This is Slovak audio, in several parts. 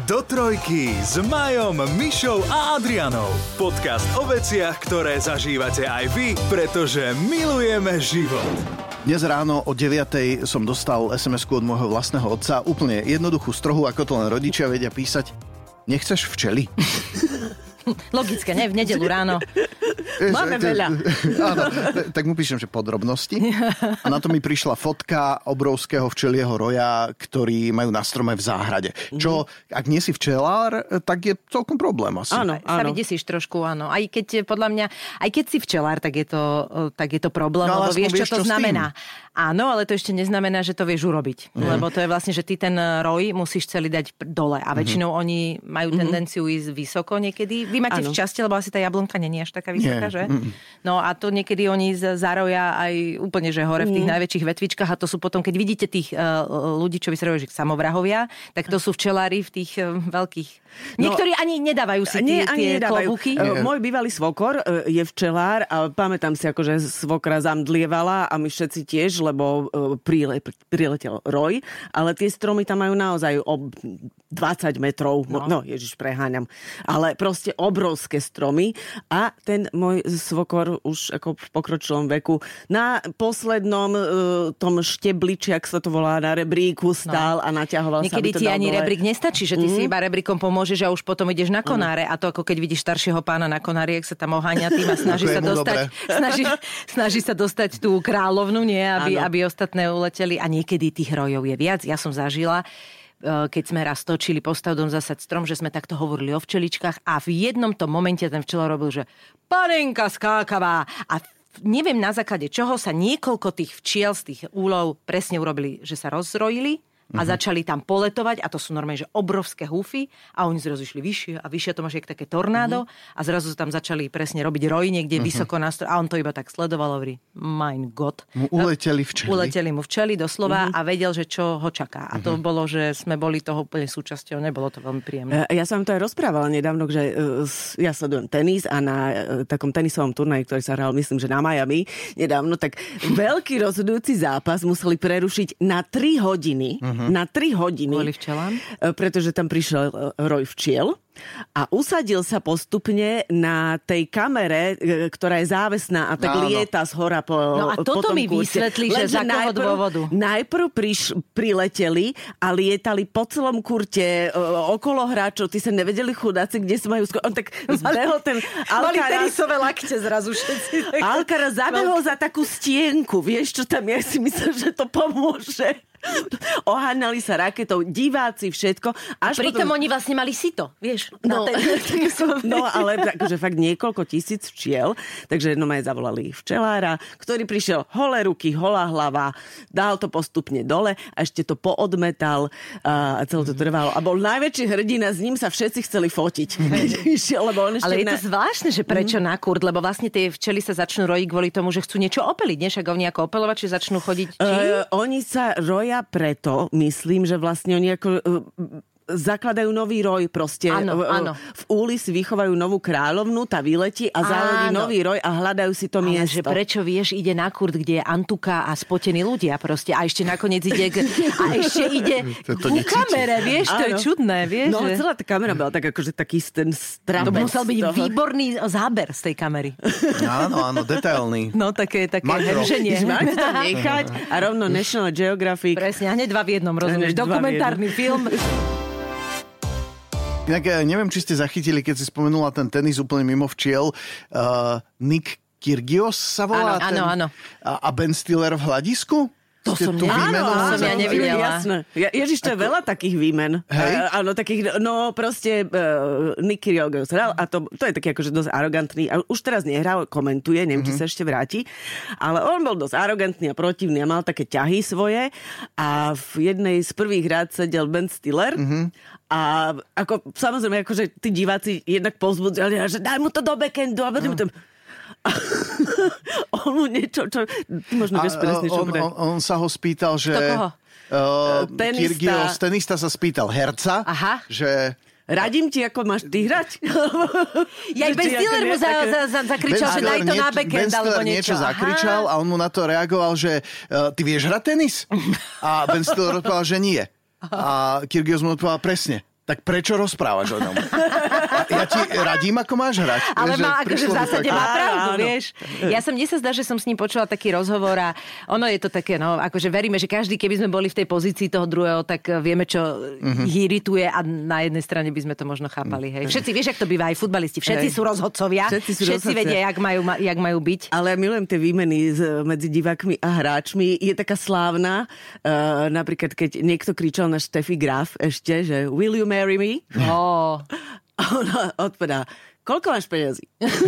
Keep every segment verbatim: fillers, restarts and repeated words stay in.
Do trojky s Majom, Mišou a Adrianou. Podcast o veciach, ktoré zažívate aj vy, pretože milujeme život. Dnes ráno o deviatej som dostal es em esku od môjho vlastného otca, úplne jednoduchú, strohú, ako to len rodičia vedia písať. Nechceš včely? Logické, ne? V nedeľu ráno. Máme veľa. Áno, tak mu píšem, že podrobnosti. A na to mi prišla fotka obrovského včelieho roja, ktorý majú na strome v záhrade. Čo, ak nie si včelár, tak je celkom problém asi. Áno, áno. Sa vydesíš trošku, áno. Aj keď, podľa mňa, aj keď si včelár, tak je to, tak je to problém, no, lebo vieš, čo to čo znamená. Áno, ale to ešte neznamená, že to vieš urobiť. Mm. Lebo to je vlastne, že ty ten roj musíš celý dať dole. A väčšinou mm. oni majú tendenciu ísť vysoko niekedy. Vy máte v časti, lebo asi tá jablonka nie je až taká vysoká, že? Mm. No a to niekedy oni zaroja aj úplne, že hore v tých mm. najväčších vetvičkách a to sú potom, keď vidíte tých uh, ľudí, čo vyzerajú, že samovrahovia, tak to sú včelári v tých uh, veľkých. Niektorí no, ani nedávajú si nie, tie, tie klobúky. Uh, môj bývalý svokor uh, je včelár a pamätám si, akože svokra zamdlievala a my všetci tiež, lebo uh, prile, priletel roj, ale tie stromy tam majú naozaj ob dvadsať metrov, no, no ježiš, preháňam, ale proste obrovské stromy a ten môj svokor už ako v pokročilom veku na poslednom uh, tom štebli, či ak sa to volá, na rebríku stál no. a naťahoval sa. Niekedy ti ani dole. Rebrík nestačí, že ty mm. si iba rebríkom pomôžeš a už potom ideš na konáre mm. a to ako keď vidíš staršieho pána na konári, ak sa tam oháňa tým a snaží sa dostať snaží, snaží sa dostať tú kráľovnu, nie, aby, aby ostatné uleteli a niekedy tých rojov je viac. Ja som zažila, keď sme raz točili Postav dom, zasad strom, že sme takto hovorili o včeličkách a v jednom tom momente ten včelár robil, že panenka skákavá a neviem na základe čoho sa niekoľko tých včiel z tých úlov presne urobili, že sa rozrojili a uh-huh. začali tam poletovať a to sú normálne, že obrovské húfy a oni zrazu išli vyššie a vyššie, to máš jak také tornádo uh-huh. a zrazu tam začali presne robiť roj niekde uh-huh. vysoko na stro- a on to iba tak sledoval, hovorí, mein Gott. Mu uleteli včely. Uleteli mu včely doslova uh-huh. a vedel, že čo ho čaká. A to uh-huh. bolo, že sme boli toho úplne súčasťou, nebolo to veľmi príjemné. Ja som to aj rozprávala nedávno, že ja sledujem tenis a na takom tenisovom turnaji, ktorý sa hral, myslím, že na Miami nedávno, tak veľký rozhodujúci zápas museli prerušiť na tri hodiny. Uh-huh. Na tri hodiny. Kvôli včelám? Pretože tam prišiel roj včiel a usadil sa postupne na tej kamere, ktorá je závesná a tak no, lieta z hora po No a toto mi vysvetlí, že z akého dôvodu. Najprv priš, prileteli a lietali po celom kurte okolo hráčov. Ty sa nevedeli chudáci, kde sa majú... Sko- On tak zbehol ten Alcaraz... Mali tenisové lakte zrazu všetci. Alcaraz zabehol za takú stienku. Vieš, čo tam je? Si myslím, že to pomôže. Oháňali sa raketou, diváci, všetko. Až Pritom potom... oni vlastne mali sito, vieš. No, no ale akože fakt niekoľko tisíc včiel, takže no ma aj zavolali včelára, ktorý prišiel holé ruky, holá hlava, dal to postupne dole a ešte to poodmetal a celé to trvalo. A bol najväčší hrdina, s ním sa všetci chceli fotiť. Lebo on ešte ale je ne... to zvláštne, že prečo mm. na kurt, lebo vlastne tie včely sa začnú rojiť kvôli tomu, že chcú niečo opeliť, nie? Však oni ako opelovači začnú chodiť. Uh, oni sa roja preto, myslím, že vlastne oni ako... Uh, zakladajú nový roj proste. Áno, áno. V úli si vychovajú novú kráľovnu, tá vyletí a zaledí nový roj a hľadajú si to ale miesto. Že prečo, vieš, ide na kurt, kde je Antuka a spotení ľudia proste a ešte nakoniec ide k, a ešte ide to, to ku kamere, vieš, áno. To je čudné, vieš. No, že... celá tá kamera bola tak akože taký ten strapec. To musel byť toho. výborný záber z tej kamery. Áno, áno, detailný. No, také, také hrženie. Máte tam nechať a rovno National Geographic. Presne, a hneď dva v jednom, rozumieš. Dokumentárny film. Inak neviem, či ste zachytili, keď si spomenula ten tenis úplne mimo včiel. Uh, Nick Kyrgios sa volá? Áno, áno, áno. A Ben Stiller v hľadisku? To som, ne... áno, to som ja nevidela. Jasné. Ja, Ježiš, to je Ako... veľa takých výmen. Hej? Uh, áno, takých, no proste uh, Nick Kyrgios hral a to, to je taký akože dosť arogantný. A už teraz nehrá, komentuje, neviem, mm-hmm. či sa ešte vráti. Ale on bol dosť arogantný a protivný a mal také ťahy svoje. A v jednej z prvých rád sedel Ben Stiller. Mm-hmm. A ako, samozrejme, akože tí diváci jednak povzbudzali, že daj mu to do backhandu a vedem no. tam... on mu niečo, čo... Ty možno vieš presne, čo on, on, on sa ho spýtal, že... Kto koho? Uh, Kyrgios, tenista sa spýtal herca, Aha. že... Radím ti, ako máš ty hrať. Ja aj Ben Stiller mu za, za, za, zakričal, že daj to na backhand alebo niečo. niečo zakričal a on mu na to reagoval, že uh, ty vieš hrať tenis? A Ben Stiller odpovedal, že nie. A Kyrgios mu odpovedal presne. Tak prečo rozprávaš o ňom? Ja ti radím, ako máš hrať. Ale vieš, má, akože v zásade má pravdu, áno. vieš. Ja som, mne sa zdá, že som s ním počula taký rozhovor a ono je to také, no, akože veríme, že každý, keby sme boli v tej pozícii toho druhého, tak vieme, čo uh-huh. irituje a na jednej strane by sme to možno chápali, hej. Všetci, vieš, jak to býva, aj futbalisti, všetci hej. sú rozhodcovia, všetci, sú všetci vedia, jak majú, jak majú byť. Ale milujem tie výmeny z, medzi divákmi a hráčmi. Je taká slávna, uh, napríklad, keď niekto kričal na Steffi Graf ešte, že will you marry me? Oh. A ona odpovedá, koľko máš peniazy?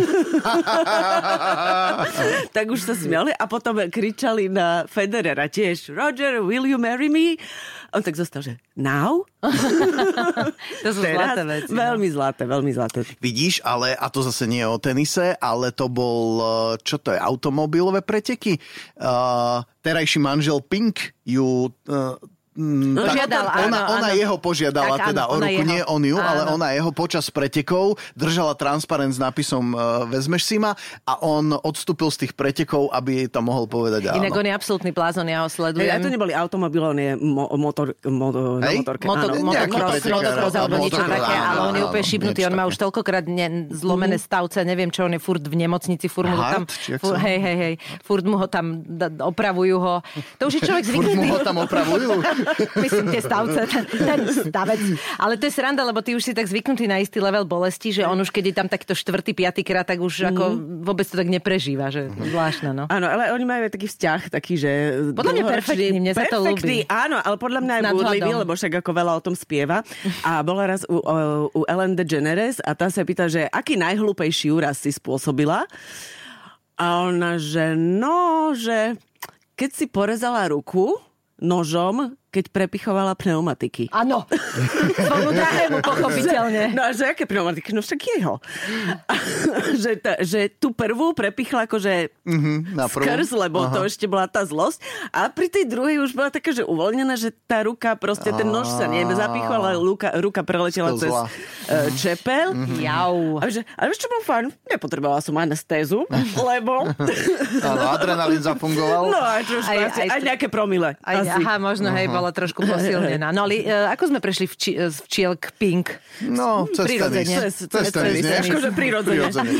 Tak už sa smiali a potom kričali na Federera tiež, Roger, will you marry me? On tak zostal, že now? To sú Teraz, zlaté veci. Veľmi no. zlaté, veľmi zlaté. Vidíš, ale, a to zase nie je o tenise, ale to bol, čo to je, automobilové preteky. Uh, terajší manžel Pink ju... Uh, Požiadal, tá, ona, áno, ona áno. jeho požiadala Tak, teda áno, o ruku, jeho. nie on ju, Áno. ale ona jeho počas pretekov držala transparent s nápisom uh, vezmeš si ma a on odstúpil z tých pretekov, aby tam mohol povedať áno. Inak on je absolútny blázon, ja ho sledujem. Hej, a to neboli automobilové, on je mo- motor, mo- na Hej? motorke. Moto, áno. motocross, motocross alebo niečo motocross, také, áno, ale on je áno, úplne áno, šibnutý. niečo On má také. už toľkokrát ne, zlomené stavce, neviem čo, on je furt v nemocnici, furt mu ho tam, Hart, či jak furt, sa- hej, hej, hej, furt mu ho tam da, opravujú ho. To už je človek Furt mu zvyknutý. ho tam opravujú. Myslím, tie stavce, ten, ten stavec. Ale to je sranda, lebo ty už si tak zvyknutý na istý level bolesti, že on už keď je tam takto štvrtý, piatý krát, tak už ako vôbec to tak neprežíva, že zvláštne, no. Áno, ale oni majú aj taký vzťah, taký, že... Podľa mňa dlhoročný- perfektný, mne sa to perfektný, ľúbi. áno, ale podľa mňa aj Nad búrlivý, hľadom. lebo však ako veľa o tom spieva. A bola raz u, u Ellen DeGeneres a tá sa pýta, že aký najhlúpejší úraz si spôsobila? A ona, že no, že keď si porezala ruku nožom, keď prepichovala pneumatiky. Áno, svojmu drahému, pochopiteľne. No a že aké pneumatiky? No však jeho. A, že, ta, že tú prvú prepichla akože Mhm, na prvú. skrz, lebo Aha. to ešte bola tá zlosť. A pri tej druhej už bola taká, že uvoľnená, že tá ruka, proste ten nož sa nezapichol, ale ruka, ruka preletela cez Sklzla. uh, čepel. Jau. A že, ale vieš, čo bol fajn? Nepotrebovala som anestézu, lebo... Áno, adrenalín zafungoval. No aj trošku, Aj- aj, aj, aj- aj nejaké promile. Aj, asi. aha, možno, hej, bola trošku posilnená. No ale uh, ako sme prešli vči, z včiel k Pink? No, cez Prirodzene. tenis. Cez- Cez cez tenis, tenis, nie? akože prirodzene.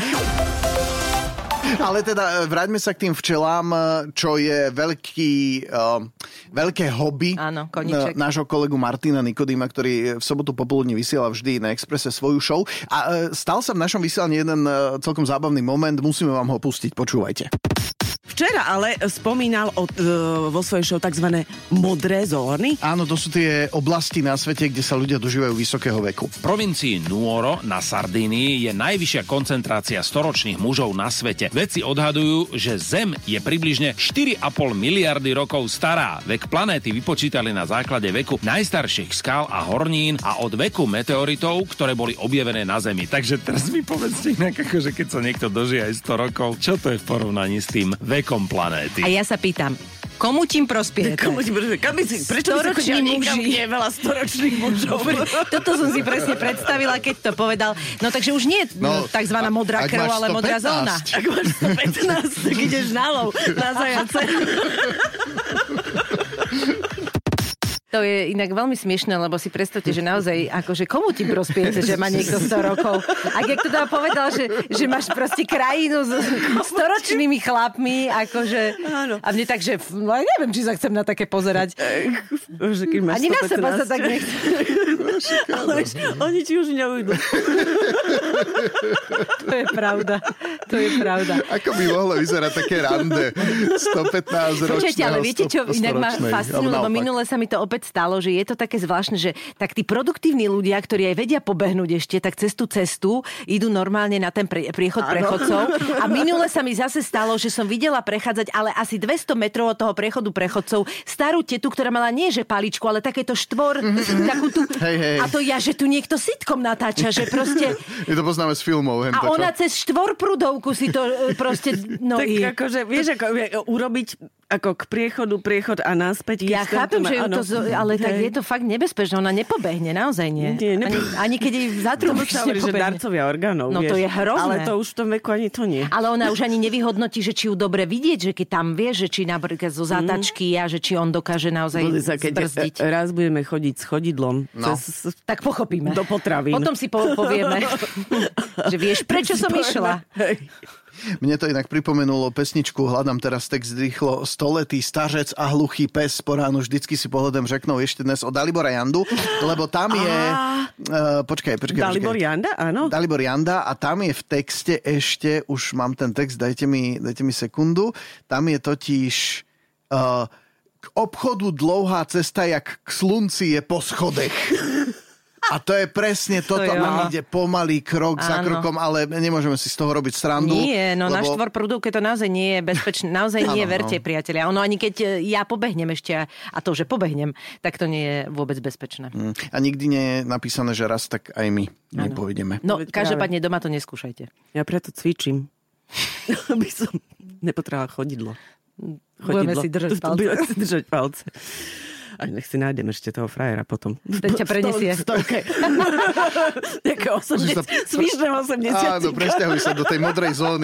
Ale teda vráťme sa k tým včelám, čo je veľký, uh, veľké hobby Áno, koníček. n- nášho kolegu Martina Nikodýma, ktorý v sobotu popoludní vysiela vždy na Expresse svoju show. A uh, stal sa v našom vysielaní jeden uh, celkom zábavný moment, musíme vám ho pustiť, počúvajte. Včera ale spomínal o, e, vo svojej show tzv. Modré zóny. Áno, to sú tie oblasti na svete, kde sa ľudia dožívajú vysokého veku. V provincii Nuoro na Sardínii je najvyššia koncentrácia storočných mužov na svete. Vedci odhadujú, že Zem je približne štyri a pol miliardy rokov stará. Vek planéty vypočítali na základe veku najstarších skál a hornín a od veku meteoritov, ktoré boli objavené na Zemi. Takže teraz mi povedzte inak, akože keď sa niekto dožije aj sto rokov, čo to je v porovnaní s tým vekom planéty? A ja sa pýtam, komu tým prospiete? Komu ti bude, kam by si, prečo by si Storoční chodila niekam, muži. kde je veľa storočných mužov? Toto som si presne predstavila, keď to povedal. No takže už nie No, no, takzvaná modrá ak krv, máš ale modrá sto pätnásť. zóna. Ak máš sto pätnásť, tak ideš na lov, na zajace. To je inak veľmi smiešné, lebo si predstavte, že naozaj, akože komu ti prospiete, že má niekto sto rokov. A jak to teda povedal, že, že máš proste krajinu s storočnými chlapmi, akože... Áno. A mne tak, že no, ja neviem, či sa chcem na také pozerať. Bože, keď máš Ani na sto seba sa pätnásť. tak nechce. Ale vieš, oni ti už neujdu. To je pravda. To je pravda. Ako by mohlo vyzerať také rande stopätnásť ročného, Počujete, ale viete, čo inak ma fascinuje, lebo minule sa mi to opäť stalo, že je to také zvláštne, že tak tí produktívni ľudia, ktorí aj vedia pobehnúť ešte, tak cez tú cestu idú normálne na ten pre, priechod Áno. prechodcov. A minule sa mi zase stalo, že som videla prechádzať, ale asi dvesto metrov od toho prechodu prechodcov starú tetu, ktorá mala nie že paličku, ale takéto štvor, takú tú... Hej, hej. A to ja, že tu niekto sitcom natáča, že proste... My to poznáme z filmov. Hen A to, čo? ona cez štvor prudovku si to e, proste... No Tak i... akože, vieš, ako, urobiť ako k priechodu, priechod a naspäť. Ja chápem, že ju to, ale tak je to fakt nebezpečné. Ona nepobehne, naozaj nie. nie ani, ani keď jej zatrúbiš, nepobehne. Že darcovia orgánov, no vieš. To je hrozné. Ale to už v tom veku ani to nie. Ale ona už ani nevyhodnotí, že či ju dobre vidieť, že keď tam vie, že či napríklad zo zátačky mm. a že či on dokáže naozaj sa, zbrzdiť. Keď raz budeme chodiť s chodidlom, no. cez, tak pochopíme. Do potravín. Potom si po, povieme, že vieš, prečo som išla. Mne to inak pripomenulo pesničku, hľadám teraz text rýchlo, stoletý stařec a hluchý pes po ránu vždycky si pohľadem řeknou ešte dnes o Dalibora Jandu, lebo tam je... Uh, počkaj, počkaj. Dalibor počkaj. Janda, áno. Dalibor Janda a tam je v texte ešte, už mám ten text, dajte mi, dajte mi sekundu, tam je totiž... Uh, k obchodu dlouhá cesta, jak k slunci je po schodech. A to je presne toto, to nám ide pomalý krok áno. za krokom, ale nemôžeme si z toho robiť srandu. Nie, no lebo... na štvorprúdovke to naozaj nie je bezpečné, naozaj nie áno, verte, no. priatelia. Ono ani keď ja pobehnem ešte, a to, že pobehnem, tak to nie je vôbec bezpečné. Mm. A nikdy nie je napísané, že raz tak aj my áno. nepôjdeme. No, každopádne doma to neskúšajte. Ja preto cvičím, aby som nepotrebovala chodidlo. Budeme si držať palce. Budeme si držať palce. A nech si nájdem ešte toho frajera potom. Ten ťa prenesie. Stovke. Nejaké osemdesiat. Svižné osemdesiat. Áno, presťahuj sa do tej modrej zóny.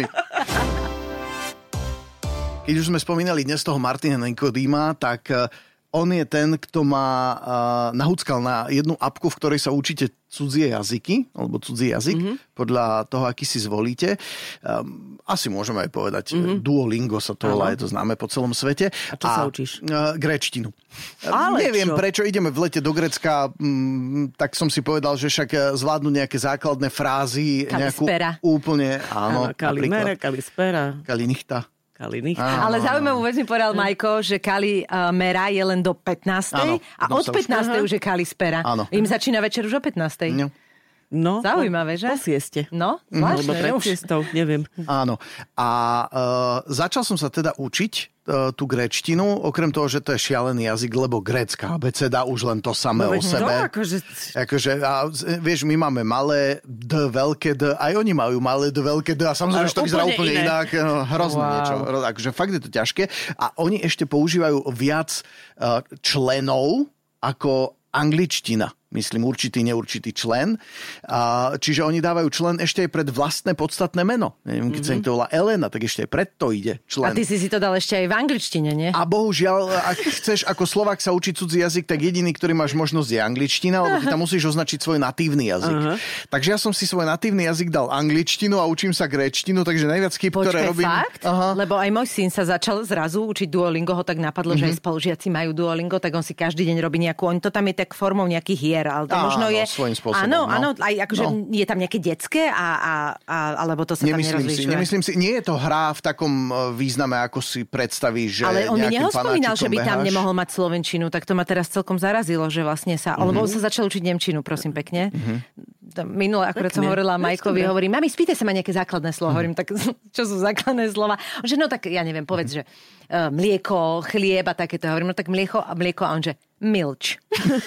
Keď už sme spomínali dnes toho Martina Nikodýma, tak on je ten, kto má nahúckal na jednu apku, v ktorej sa učíte cudzie jazyky, alebo cudzí jazyk, mm-hmm. podľa toho, aký si zvolíte. Um, asi môžeme aj povedať, mm-hmm. Duolingo sa to volá, je to známe po celom svete. A čo a, sa učíš? Uh, gréčtinu. Ale Neviem čo? prečo, ideme v lete do Grécka, m, tak som si povedal, že však zvládnu nejaké základné frázy. Kalispera. Nejakú, úplne, áno. áno Kalimera, Kalispera. Kalinichta. Kaliny. Ale zaujímavú vec mi povedal Majko, že Kali uh, mera je len do pätnástej áno, a od pätnástej už je Kalispera. Áno. Im začína večer už o pätnástej. No. No, zaujímavé, že? Po sieste. No, zvláštne. Lebo pred siestou, neviem. Áno. A uh, začal som sa teda učiť uh, tú gréčtinu, okrem toho, že to je šialený jazyk, lebo grécka abeceda už len to samé no, o sebe. No, akože... akože a, vieš, my máme malé D, veľké D, aj oni majú malé D, veľké D a samozrejme, že to vyzerá úplne iné. inak. Hrozné wow. niečo. Akože fakt je to ťažké. A oni ešte používajú viac uh, členov ako angličtina. Myslím, určitý, neurčitý člen. A, čiže oni dávajú člen ešte aj pred vlastné podstatné meno. Neviem, keď mm-hmm. sa im to volá Elena, tak ešte aj pred to ide člen. A ty si si to dal ešte aj v angličtine, nie? A bohužiaľ, ak chceš ako Slovák sa učiť cudzí jazyk, tak jediný, ktorý máš možnosť je angličtina, lebo ty tam musíš označiť svoj natívny jazyk. Uh-huh. Takže ja som si svoj natívny jazyk dal angličtinu a učím sa gréčtinu, takže najviac chyb, ktoré robím... Fakt? Aha. Lebo aj môj syn sa začal zrazu učiť Duolingo, ho tak napadlo, mm-hmm. že aj spolužiaci majú Duolingo, tak on si každý deň robí nejakú, on to tam je tak formou nejakých hier, ale to Áno, možno je... svojím spôsobom. Áno, no. áno, aj akože no. je tam nejaké detské, a, a, a, alebo to sa nemyslím tam nerozlišuje. Si, nemyslím si, nie je to hra v takom význame, ako si predstavíš, že ale on mi nehospomínal, že by beháš. Tam nemohol mať slovenčinu, tak to ma teraz celkom zarazilo, že vlastne sa... Mm-hmm. Lebo on sa začal učiť nemčinu, prosím pekne. Mm-hmm. Minule akurát som hovorila Majkovi, hovorím, mami, spýtaj sa ma nejaké základné slovo. Mm-hmm. Hovorím, tak čo sú základné slova? On že no tak, ja neviem, povedz, že uh, mlieko, chlieb a takéto. Hovorím, no tak mlieko a mlieko a on že milč.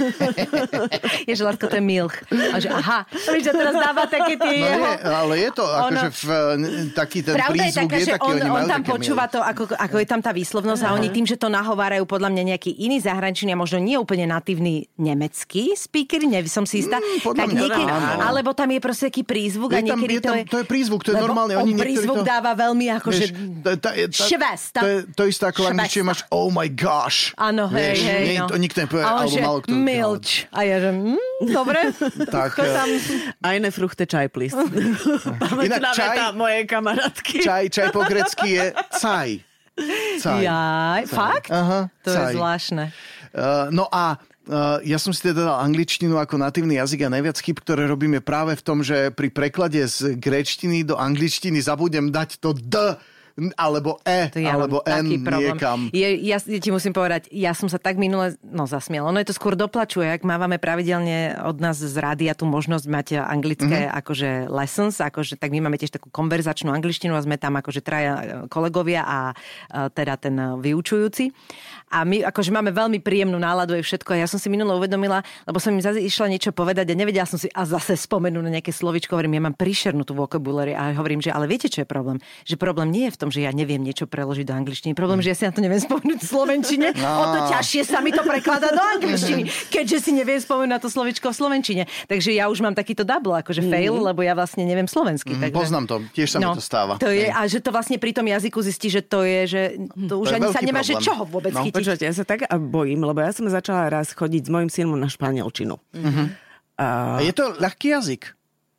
Ježe, Lásko, to je milch. A že aha, že teraz dáva také tie no jeho... Nie, ale je to ono, akože v, taký ten prízvuk je, je taký, on, oni on majú tam také počúva milch. to, ako, ako je tam tá výslovnosť uh-huh. a oni tým, že to nahovárajú podľa mňa nejaký iný zahraničný a možno nie úplne natívny nemecký speaker, neviem, som si istá. Mm, tak niekedy, alebo tam je proste taký prízvuk je a niekedy tam, je tam, to je... To je prízvuk, to je normálne. On oni prízvuk to... dáva veľmi akože šves. To je to isté ako angličtine máš oh my gosh. Áno, hej, hej. Nie, to nikto nepovie, alebo málo kto. Milč. A ja že, mm, dobre. Tak. Tam... Eine Fruchte čaj, please. Inak čaj, mojej kamarátky. Čaj, čaj po grecky je caj. Caj. Jaj, caj. Fakt? Aha, to caj. je zvláštne. Uh, no a Uh, ja som si teda dal angličtinu ako natívny jazyk a najviac chyb, ktoré robíme práve v tom, že pri preklade z gréčtiny do angličtiny zabudem dať to D alebo E, ja alebo N niekam. Je, ja, ja ti musím povedať, ja som sa tak minule no, zasmiela. Ono je to skôr doplačuje, ak mávame pravidelne od nás z rádia tú možnosť mať anglické mm-hmm. akože lessons, akože, tak my máme tiež takú konverzačnú angličtinu a sme tam akože traja kolegovia a, a teda ten vyučujúci. A my akože máme veľmi príjemnú náladu aj všetko. A ja som si minule uvedomila, lebo som im zase išla niečo povedať a nevedela som si a zase spomenú na nejaké slovičko. Hovorím, ja mám príšernú tú vocabulary a hovorím, že ale viete, čo je problém? Že problém nie je v tom, tom, že ja neviem niečo preložiť do angličtiny. Problém, že ja si na to neviem spomenúť v slovenčine. No. O to ťažšie sa mi to prekladá do angličtiny, keďže si neviem spomenúť na to slovičko v slovenčine. Takže ja už mám takýto double, akože mm. fail, lebo ja vlastne neviem slovensky. Mm, takže... Poznám to, tiež sa no, mi to stáva. To je, a že to vlastne pri tom jazyku zistí, že to je, že to už to ani sa nemá, že čoho vôbec no. chytiť. Počujete, ja sa tak bojím, lebo ja som začala raz chodiť s mojím synom na španielčinu. Mm-hmm. A... a je to ľahký jazyk?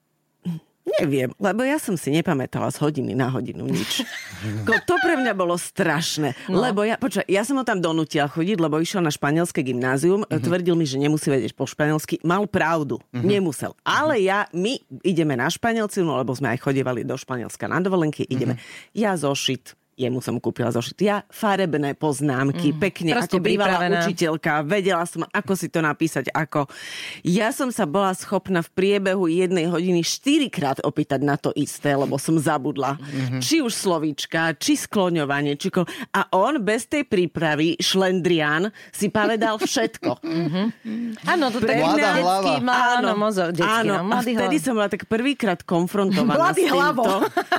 Neviem, lebo ja som si nepamätala z hodiny na hodinu nič. To pre mňa bolo strašné. No. Lebo ja, počuaj, ja som ho tam donútila chodiť, lebo išiel na španielské gymnázium, mm-hmm. tvrdil mi, že nemusí vedieť po španielsky. Mal pravdu, mm-hmm. nemusel. Ale ja, my ideme na španielčinu, lebo sme aj chodievali do Španielska na dovolenky, ideme. Mm-hmm. Ja zošit, jemu som kúpila zošit. Ja farebné poznámky, mm. pekne, Proste ako bývalá pripravená. učiteľka. Vedela som, ako si to napísať, ako. Ja som sa bola schopná v priebehu jednej hodiny štyrikrát opýtať na to isté, lebo som zabudla. Mm-hmm. Či už slovíčka, či skloňovanie, či ko... A on bez tej prípravy, šlendrián, si povedal všetko. Mm-hmm. Áno, to Pre tak mladá detský, hlava. má, áno, mozog, detský, áno, no, a vtedy hlav. Som bola tak prvýkrát konfrontovaná Mladý s týmto, hlavou.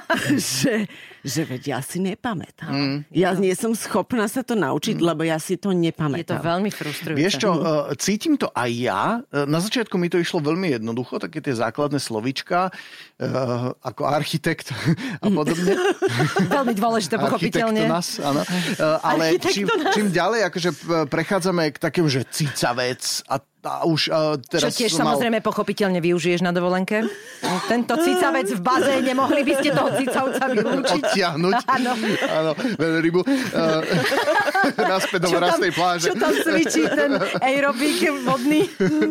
že, že veď ja si nepamätám. Mm. Ja nie som schopná sa to naučiť, mm. lebo ja si to nepamätám. Je to veľmi frustrujúce. Vieš čo, uh, cítim to aj ja. Na začiatku mi to išlo veľmi jednoducho, také tie základné slovíčka, uh, ako architekt a podobne. Veľmi dôležité, pochopiteľne. Architektonas, áno. Uh, ale čím, čím ďalej akože prechádzame k takému, že cicavec a A už, uh, teraz Čo tiež mal... samozrejme pochopiteľne využiješ na dovolenke? Tento cicavec v bazéne, mohli by ste toho cicavca vylúčiť? Odtiahnuť. Áno. Áno, rybu. Uh, naspäť do vrastej pláže. Čo tam cvičí ten aerobik vodný?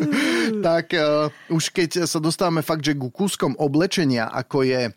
Tak uh, už keď sa dostávame fakt, že ku kúskom oblečenia, ako je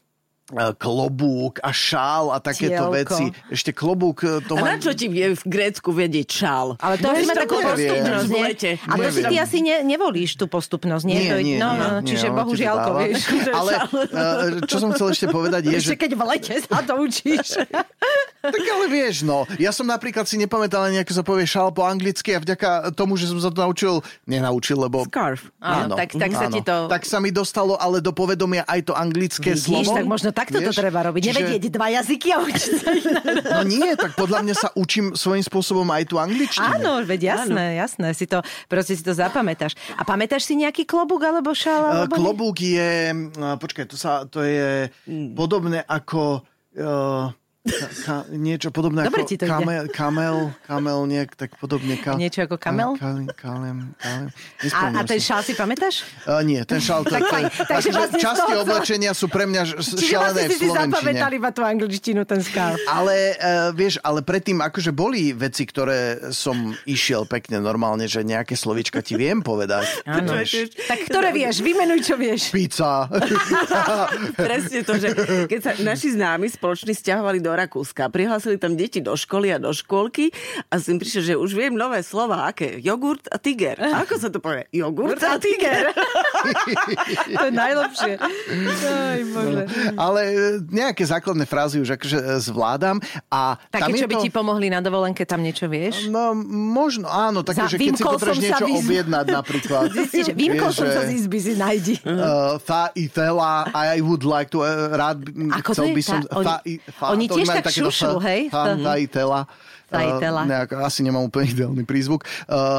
klobúk a šál a takéto Tielko. veci. Ešte klobúk... To a má... na čo ti je v Grécku vedieť šál? Ale to asi má takú postupnosť, nie? A to si ty asi ne, nevolíš tú postupnosť, nie? Nie, to, nie, no, nie, no, nie, čiže ono bohužiaľ, ti to dáva. vieš. Ale uh, čo som chcel ešte povedať je, ešte že... keď v lete sa to učíš. Tak ale vieš, no. Ja som napríklad si nepamätal ani, ako sa povie šál po anglicky a vďaka tomu, že som sa to naučil, nenaučil, lebo... Scarf. Áno, tak, tak sa áno. ti to... Tak sa mi dostalo ale do povedomia aj to anglické Vidíš, slovo. tak možno takto to treba robiť. Čiže... Nevedieť dva jazyky a učiť sa iné. No nie, tak podľa mňa sa učím svojím spôsobom aj tú angličtinu. Áno, veď jasné, jasné. Si to, proste si to zapamätáš. A pamätáš si nejaký klobúk alebo šál? Alebo Klobúk je... Počkaj, to, sa, to je podobné ako... Uh, ka, ka, niečo podobné Dobre ako ti to kamel, kamel, kamel, nejak tak podobne. Ka, Niečo ako kamel? Kalem, kalem, kalem. A, a ten šál si pamätáš? Uh, nie, ten šál... To, Tak to, fajn. Takže vlastne z časti toho- oblečenia sú pre mňa Čiže šialené vlastne v si si slovenčine. zapamätal iba tú angličtinu, ten scarf. Ale uh, vieš, ale predtým akože boli veci, ktoré som išiel pekne normálne, že nejaké slovíčka ti viem povedať. Áno. Vieš, Tak ktoré vieš? Vymenuj, čo vieš. pizza. Presne to, že keď sa naši známi spoloční stiahovali do Rakúska, prihlásili tam deti do školy a do škôlky a som prišiel, že už viem nové slova, aké jogurt a tiger. A ako sa to povie? Jogurt a tiger. To je najlepšie. Aj, Bože. Ale nejaké základné frázy už akože zvládam. A tam Také, je čo by to... ti pomohli na dovolenke, tam niečo vieš? No, možno, áno, také, Za- že keď si vymkol potrebuješ som sa niečo z izby. objednať napríklad. Zistíš, vymkol Vieš, som sa že, z izby, si nájdi. Uh, fa i tela, I would like to, uh, rád by, Ako to chcel je? by som... Tá- oni- fa, i, fa, oni to tiež majú tak takéto šušľú, fa- hej? Fa, fa i tela. Fa i tela. Uh, nejak, asi nemám úplne ideálny prízvuk. Uh,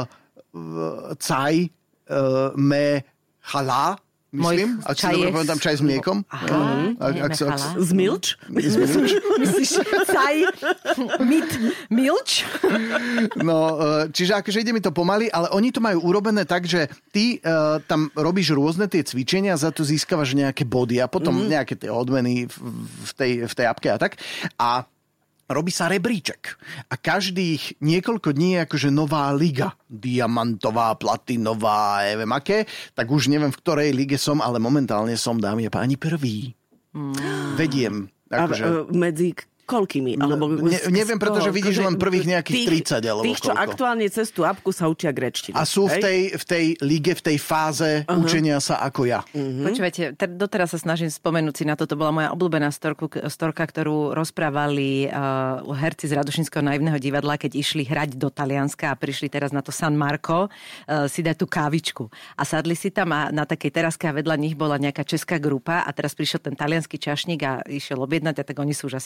caj, uh, me, chala, myslím. Ak si dobre pamätám, čaj s mliekom. Aha, Uh, ak, nie, ak, sa- ak, nechala. Z milč? Myslíš, caj, mit, milč? No, uh, čiže akože ide mi to pomaly, ale oni to majú urobené tak, že ty uh, tam robíš rôzne tie cvičenia, za to získavaš nejaké body a potom mm-hmm. nejaké tie odmeny v, v, tej, v tej apke a tak. A robí sa rebríček. A každých niekoľko dní je akože nová liga. Diamantová, platinová, neviem aké. Tak už neviem, v ktorej lige som, ale momentálne som, dámy a páni, prvý. Mm. Vediem. Akože... A, e, medzi koľkými? Alebo, Ne, neviem, pretože vidíš len prvých nejakých tridsať alebo Tých, čo koľko. aktuálne cez tú apku sa učia gréčtinu. A sú v tej, v tej lige, v tej fáze uh-huh. učenia sa ako ja. Mm-hmm. Počúvajte, ter- doteraz sa snažím spomenúť si na to, to bola moja obľúbená storku, storka, ktorú rozprávali uh, herci z Radošinského naivného divadla, keď išli hrať do Talianska a prišli teraz na to San Marco uh, si dať tú kávičku. A sadli si tam a na takej teraske a vedľa nich bola nejaká česká grupa a teraz prišiel ten taliansky čašník a išiel objednať a tak oni sú už asi zvyknutí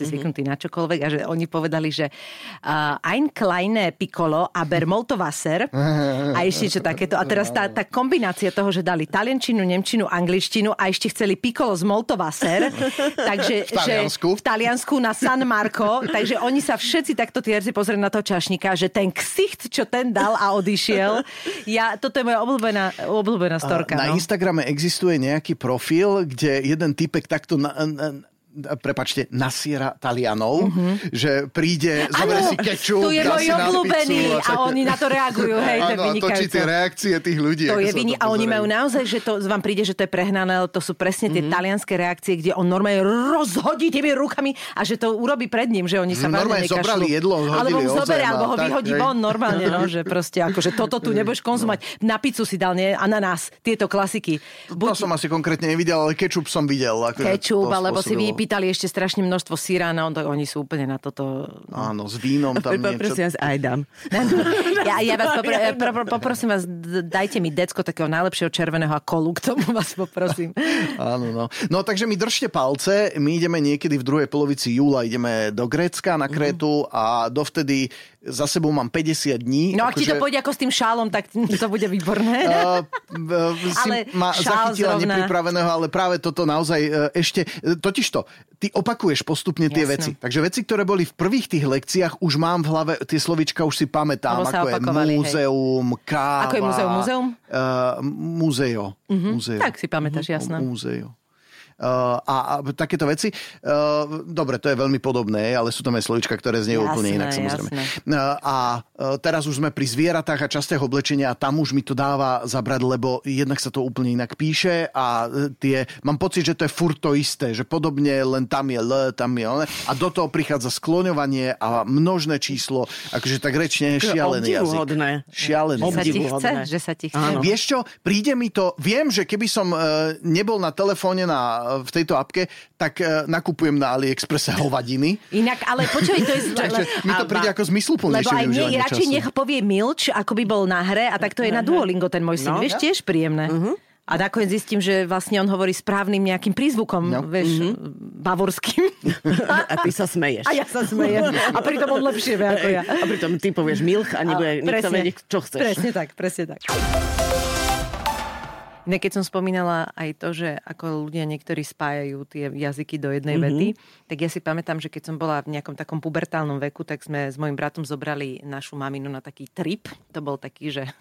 na čokoľvek a že oni povedali, že uh, ein kleine piccolo, aber molto Wasser a ešte čo takéto. A teraz tá, tá kombinácia toho, že dali taliančinu, nemčinu, angličtinu a ešte chceli piccolo z molto Wasser, takže v Taliansku. Že v Taliansku na San Marco, takže oni sa všetci takto tí herci pozreli na toho čašníka, že ten ksicht, čo ten dal a odišiel. Ja, toto je moja obľúbená, obľúbená storka. Na no. Instagrame existuje nejaký profil, kde jeden typek takto na, na, prepačte, nasiera Talianov, mm-hmm. že príde, zoberie si kečup, to je môj obľúbený a, a oni na to reagujú, hej, to je vynikajúce. Áno, a točí tie reakcie tých ľudí. To je vyni- a oni majú naozaj, že to vám príde, že to je prehnané, to sú presne tie mm-hmm. talianské reakcie, kde on normálne rozhodí tými rukami a že to urobí pred ním, že oni sa normálne zobrali jedlo, hodili alebo ho zoberie, ozem, alebo ho tak, vyhodí hej. von normálne, no, že proste akože toto tu nebudeš konzumovať. Na pizzu si dal, nie? Ananás, tieto klasiky. Buď... To som asi konkrétne nevidel, ale kečup som videl. Kečup, alebo si vypýtali ešte strašne množstvo síra, no to oni sú úplne na toto. Áno, s vínom tam niečo. Prosím vás, aj dám. Ja, ja vás popr- popr- poprosím vás, dajte mi decko takého najlepšieho červeného a kolu, k tomu vás poprosím. Áno, no. No takže mi držte palce, my ideme niekedy v druhej polovici júla, ideme do Grécka na Krétu a dovtedy za sebou mám päťdesiat dní. No ak ti to pôjde ako s tým šálom, tak to bude výborné. Uh, si ale ma zachytila zrovna nepripraveného, ale práve toto naozaj uh, ešte, totižto, ty opakuješ postupne tie Jasne. veci. Takže veci, ktoré boli v prvých tých lekciách, už mám v hlave, tie slovíčka už si pamätám, ako je múzeum, hej. Káva. Ako je múzeum? Múzeum? Uh, múzeo. Uh-huh. múzeo. Tak si pamätáš, uh-huh. jasné. Múzeo. Uh, a, a takéto veci. Uh, dobre, to je veľmi podobné, ale sú tam aj slovíčka, ktoré znie jasné, úplne inak, samozrejme. Uh, a uh, teraz už sme pri zvieratách a častého oblečenia a tam už mi to dáva zabrať, lebo jednak sa to úplne inak píše a tie, mám pocit, že to je furt to isté, že podobne len tam je L, tam je L a do toho prichádza skloňovanie a množné číslo, akože tak rečne šialený jazyk. Šialený jazyk. Sa ti chce? Že sa ti chce? Vieš čo, príde mi to, viem, že keby som uh, nebol na telefóne na v tejto apke, tak uh, nakupujem na AliExpresse hovadiny. Inak, ale počuj, to je... Takže mi to príde ako zmysluplnejšie využívanie času. Lebo aj nie, radšej času. Nech povie milč, ako by bol na hre, a tak to je na Duolingo ten môj syn. No, vieš, tiež príjemné. Uh-huh. A nakoniec zistím, že vlastne on hovorí správnym nejakým prízvukom, no. vieš, mm-hmm. bavorským. A ty sa smeješ. A ja sa smejem. A pritom on lepšie vie ako ja. A pritom ty povieš milch a nebude nikto vedieť, čo chceš. Presne tak, presne tak. Ne, keď som spomínala aj to, že ako ľudia niektorí spájajú tie jazyky do jednej mm-hmm. vety, tak ja si pamätám, že keď som bola v nejakom takom pubertálnom veku, tak sme s mojim bratom zobrali našu maminu na taký trip. To bol taký, že...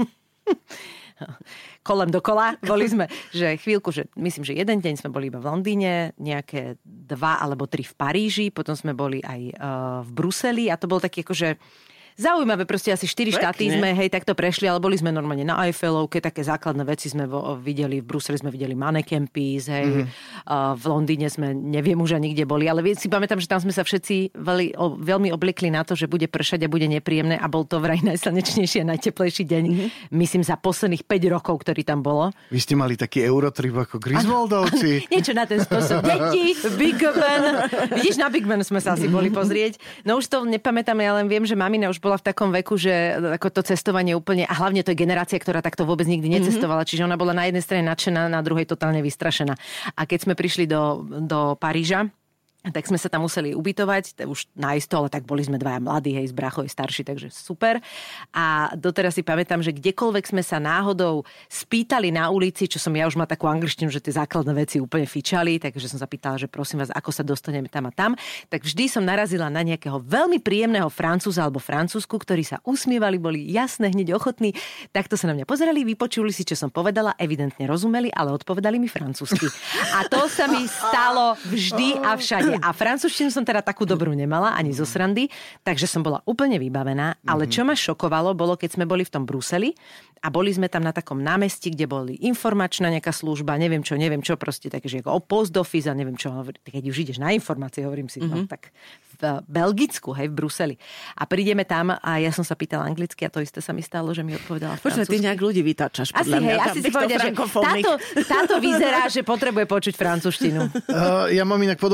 kolem dokola. Boli sme, že chvíľku, že myslím, že jeden deň sme boli iba v Londýne, nejaké dva alebo tri v Paríži, potom sme boli aj uh, v Bruseli a to bol taký akože zaujímavé, proste asi štyri štáty sme, hej, takto prešli, ale boli sme normálne na Eiffelovke, také základné veci sme vo, videli, v Bruseli sme videli mannequin piece, hej, mm-hmm. uh, v Londýne sme, neviem už ani kde boli, ale si pamätám, že tam sme sa všetci veľmi, o, veľmi obliekli na to, že bude pršať a bude nepríjemné a bol to vraj najslnečnejší a najteplejší deň, mm-hmm. myslím, za posledných päť rokov, ktorý tam bolo. Vy ste mali taký Eurotrip ako Griswoldovci. Niečo na ten spôsob. Deti, Big Ben. Vidíš, na Big Ben sme sa asi boli pozrieť. No už to nepamätám, ja len viem, že mamina už bola v takom veku, že ako to cestovanie úplne, a hlavne to je generácia, ktorá takto vôbec nikdy necestovala, mm-hmm. čiže ona bola na jednej strane nadšená, na druhej totálne vystrašená. A keď sme prišli do, do Paríža, tak sme sa tam museli ubytovať, už na isto, ale tak boli sme dvaja mladí, hej, z bráchov je starší, takže super. A doteraz si pamätám, že kdekoľvek sme sa náhodou spýtali na ulici, čo som ja už má takú angličtinu, že tie základné veci úplne fičali, takže som sa pýtala, že prosím vás, ako sa dostaneme tam a tam, tak vždy som narazila na nejakého veľmi príjemného Francúza alebo Francúzsku, ktorí sa usmievali, boli jasné, hneď ochotní, takto sa na mňa pozerali, vypočuli si, čo som povedala, evidentne rozumeli, ale odpovedali mi francúzsky. A to sa mi stalo vždy a všade. A francúzštinu som teda takú dobrú nemala, ani zo srandy, takže som bola úplne vybavená. Ale čo ma šokovalo, bolo, keď sme boli v tom Bruseli a boli sme tam na takom námestí, kde boli informačná nejaká služba, neviem čo, neviem čo, proste takže ako post office a neviem čo. Keď už ideš na informácie, hovorím si, mm-hmm. no tak v Belgicku, hej, v Bruseli. A prídeme tam a ja som sa pýtala anglicky a to isté sa mi stalo, že mi odpovedala francúzsky. Počkaj, ty nejak ľudí vytáčaš. Asi, hej, mňa, asi si povedia, že táto, táto vyzerá, že potrebuje počuť francúzštinu. Uh, ja mám inak podobnú skúsenosť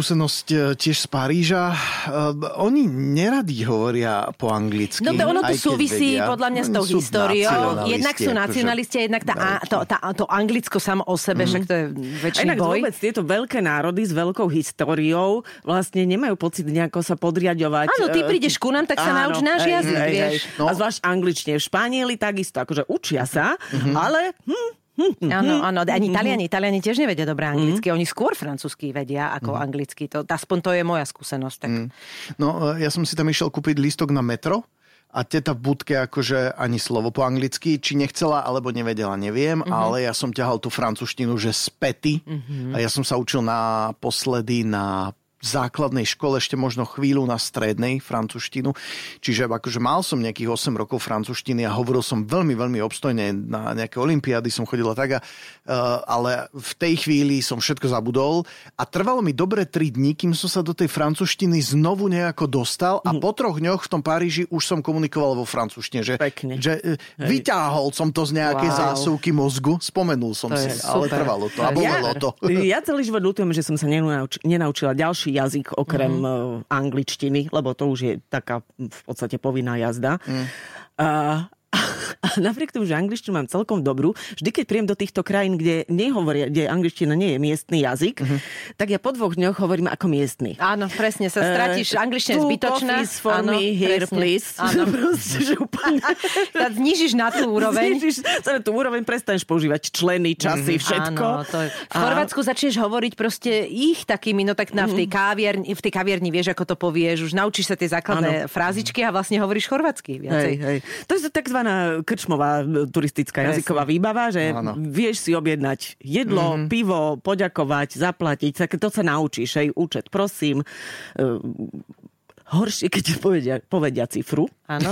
skúsenosť tiež z Paríža. Uh, oni neradi hovoria po anglicky. No to ono tu súvisí vedia, podľa mňa s tou históriou. Jednak sú nacionalisti a jednak tá, a, to, tá, to anglicko samo o sebe, mm. však to je väčší inak boj. Vôbec tieto veľké národy s veľkou históriou vlastne nemajú pocit nejako sa podriadovať. Áno, ty prídeš ku nám, tak sa áno, nauč náš hej, jazyk, hej, vieš. Hej. No. A zvlášť angličtine. V Španieli takisto, akože učia sa, mm-hmm. ale... Hm, Áno, áno, ani Taliani, Taliani tiež nevedia dobre anglicky, mm. oni skôr francúzsky vedia ako mm. anglicky, to, aspoň to je moja skúsenosť. Tak. Mm. No, ja som si tam išiel kúpiť lístok na metro a teta v budke akože ani slovo po anglicky, či nechcela, alebo nevedela, neviem, mm-hmm. ale ja som ťahal tú francúzštinu, že späty mm-hmm. a ja som sa učil naposledy na základnej škole, ešte možno chvíľu na strednej francúzštinu. Čiže akože mal som nejakých osem rokov francúzštiny a hovoril som veľmi, veľmi obstojne. Na nejaké olympiády som chodil a tak, a, uh, ale v tej chvíli som všetko zabudol a trvalo mi dobre tri dní, kým som sa do tej francúzštiny znovu nejako dostal a mm. po troch dňoch v tom Paríži už som komunikoval vo francúzštine, že, že uh, vyťahol som to z nejakej wow. zásuvky mozgu, spomenul som to si, ale trvalo to a bolelo to. Ja celý život ľutujem, že som sa nenauč- nenaučila ďalší jazyk okrem mm. angličtiny, lebo to už je taká v podstate povinná jazda. Mm. Uh, a napriek tomu, že angličtinu mám celkom dobrú, vždy, keď príjem do týchto krajín, kde nehovoria, kde angličtina nie je miestny jazyk, mm-hmm. tak ja po dvoch dňoch hovorím ako miestny. Áno, presne, sa stratíš. Uh, angličtina je zbytočná. For áno, me, here, please. Áno. Proste, že úplne... Tak znížiš na tú úroveň. Znížiš na tú úroveň, prestaneš používať členy, časy, mm-hmm. všetko. Áno, to je... V Chorvátsku a... začneš hovoriť proste ich takými, no tak na, mm-hmm. v tej kávierni, v tej kávierni vieš, ako to povieš, už naučíš sa tie základné áno. frázičky a vlastne hovoríš chorvátsky viacej. Hej, hej. To je takzvaná krčmová turistická presne. Jazyková výbava, že áno. vieš si objednať jedlo, mm-hmm. pivo, poďakovať, zaplatiť, tak to sa naučíš, aj účet, prosím. Uh, horšie, keď ti povedia, povedia cifru. Áno.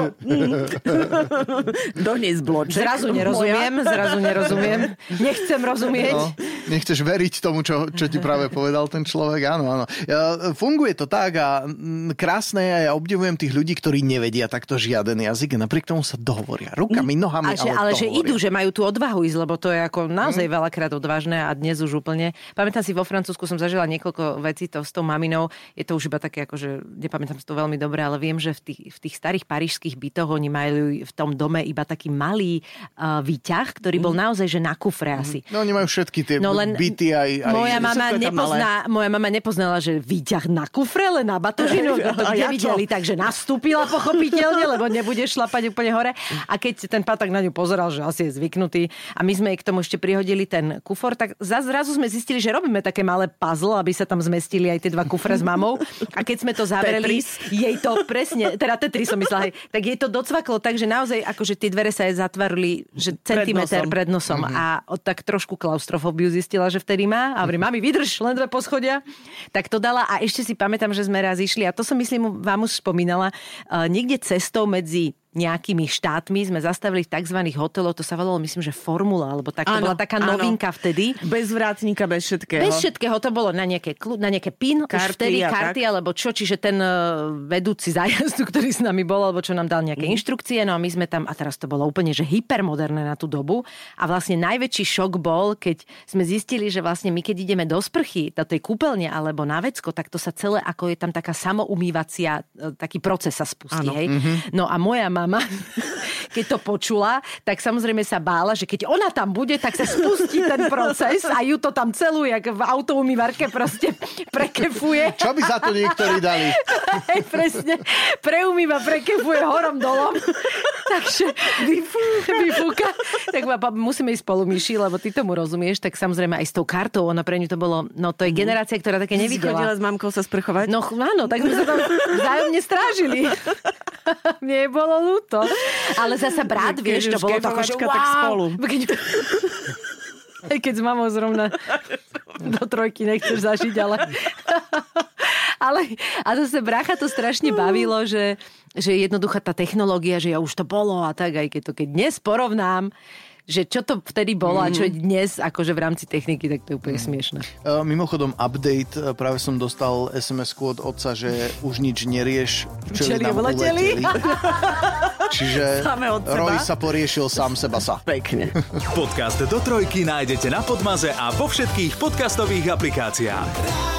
Donies bloček. Zrazu nerozumiem, moja. zrazu nerozumiem. Nechcem rozumieť. No, nechceš veriť tomu, čo, čo ti práve povedal ten človek. Áno, áno. Ja, funguje to tak a krásne a ja obdivujem tých ľudí, ktorí nevedia takto žiaden jazyk a napriek tomu sa dohovoria. Rukami, nohami, a že, ale Ale že idú, že majú tú odvahu ísť, lebo to je ako naozaj mm. veľakrát odvážne a dnes už úplne. Pamätám si, vo Francúzsku som zažila niekoľko vecí to s tou maminou. Je to už iba také, akože nepamätám si to veľmi dobre, ale viem, že v tých, v tých starých parížských bytoch oni majú v tom dome iba taký malý uh, výťah, ktorý bol naozaj, že na kufre asi. No oni majú všetky tie no, len byty aj... aj moja, mama nepozná, moja mama nepoznala, že výťah na kufre, len na batožinu. To kde videli, takže nastúpila pochopiteľne, lebo nebude šlapať úplne hore. A keď ten pán tak na ňu pozeral, že asi je zvyknutý a my sme jej k tomu ešte prihodili ten kufor, tak zrazu sme zistili, že robíme také malé puzzle, aby sa tam zmestili aj tie dva kufre s mamou. A keď sme to zavreli, jej to presne, teda Tetris som myslela, hej, tak jej to docvaklo, takže naozaj akože tie dvere sa jej zatvorili, že centimeter pred nosom, pred nosom. Mm-hmm. a od tak trošku klaustrofóbiu zistila, že vtedy má a hovorí, mami, vydrž, len dve poschodia. Tak to dala a ešte si pamätám, že sme raz išli a to som myslím, vám už spomínala, uh, niekde cestou medzi nejakými štátmi sme zastavili v tzv. Hoteloch, to sa volalo, myslím, že Formula, alebo tak, to áno, bola taká áno. novinka vtedy. Bez vrátnika, bez všetkého. Bez všetkého, to bolo na nejaké, na nejaké pin, karty, už vtedy karty, tak. alebo čo, čiže ten vedúci zájazdu, ktorý s nami bol, alebo čo nám dal nejaké mm. inštrukcie, no a my sme tam, a teraz to bolo úplne, že hypermoderné na tú dobu a vlastne najväčší šok bol, keď sme zistili, že vlastne my, keď ideme do sprchy, do tej kúpeľne alebo na vecko, tak to sa celé, ako je tam taká samoumývacia, taký proces sa spustí, áno. hej. Mm-hmm. No a moja mama, keď to počula, tak samozrejme sa bála, že keď ona tam bude, tak sa spustí ten proces a ju to tam celú, jak v autoumývarke proste prekefuje. Čo by za to niektorí dali? Hej, presne. Preumýva, prekefuje horom dolom. Takže vyfúka. Tak musíme ísť spolu, Myši, lebo ty tomu rozumieš, tak samozrejme aj s tou kartou, ona pre ňu to bolo, no to je generácia, ktorá také nevidela. Si chodila s mamkou sa sprchovať? No áno, tak sme sa tam vzájomne strážili. Mne bolo ľúto. Ale zasa brat, vieš, to bolo tako, že wow. Tak spolu. Keď, keď s mamou zrovna do trojky nechceš zažiť, ale... ale a zase brácha to strašne bavilo, že, že jednoduchá tá technológia, že ja už to bolo a tak, aj keď to keď dnes porovnám, že čo to vtedy bolo a čo je dnes akože v rámci techniky, tak to je úplne smiešné. Uh, mimochodom, update, práve som dostal es em esku od otca, že už nič nerieš, včeli nám uleteli. Čiže Roy sa poriešil sám seba sa. Pekne. Podcast do trojky nájdete na Podmaze a vo všetkých podcastových aplikáciách.